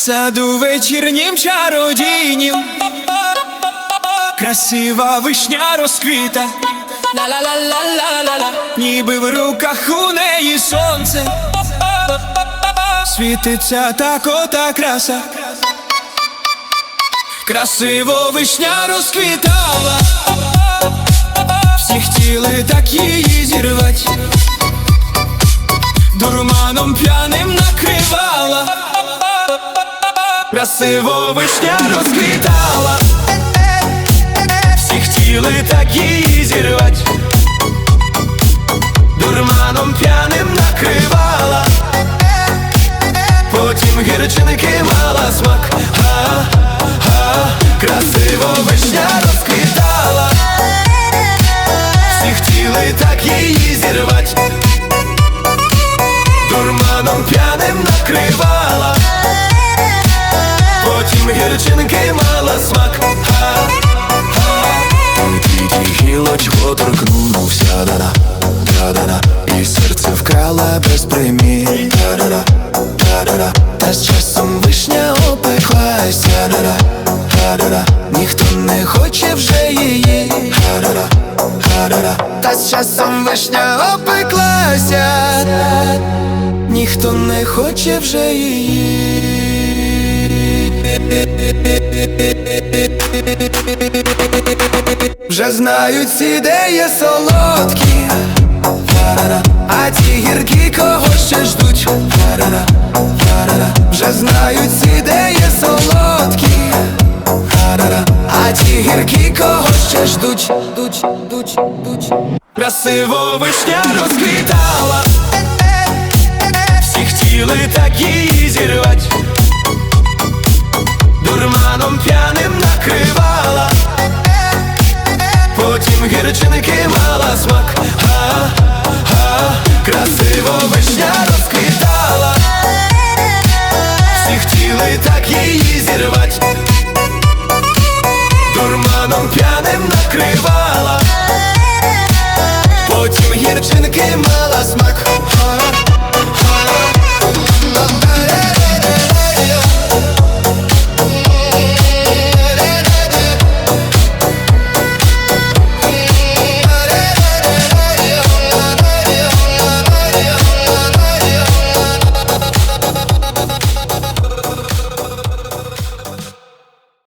саду вечірнім чародійнім красива вишня розквіта, ла-ла-ла-ла-ла-ла, ніби в руках у неї сонце, світиться так ота краса. Красиво вишня розквітала, всі хотіли так її зірвать, дурманом п'яним накривала. Красиво вишня розквітала, всі хотіли так її зірвать, дурманом п'яним накривала. Потім гірчинки мала смак. Красиво вишня розквітала, всі хотіли так її зірвать, дурманом п'яним накривала. Потім гірчинки мала смак. Тільки гілочку торкнувся, да-да, і серце вкрала без примір, да-да, та з часом вишня опеклася, да-да, ніхто не хоче вже її, да-да, та з часом вишня опеклася, ніхто не хоче вже її. Вже знають всі, де є солодкі, а ті гіркі кого ще ждуть. Вже знають всі, де є солодкі, а ті гіркі кого ще ждуть. Красиво вишня розквітала, всі хотіли так її зірвать, дурманом п'яним накривала. Потім гірчинки мала смак. Красиво вишня розквітала, всі хотіли так її зірвать, дурманом п'яним накривала. Потім гірчинки мала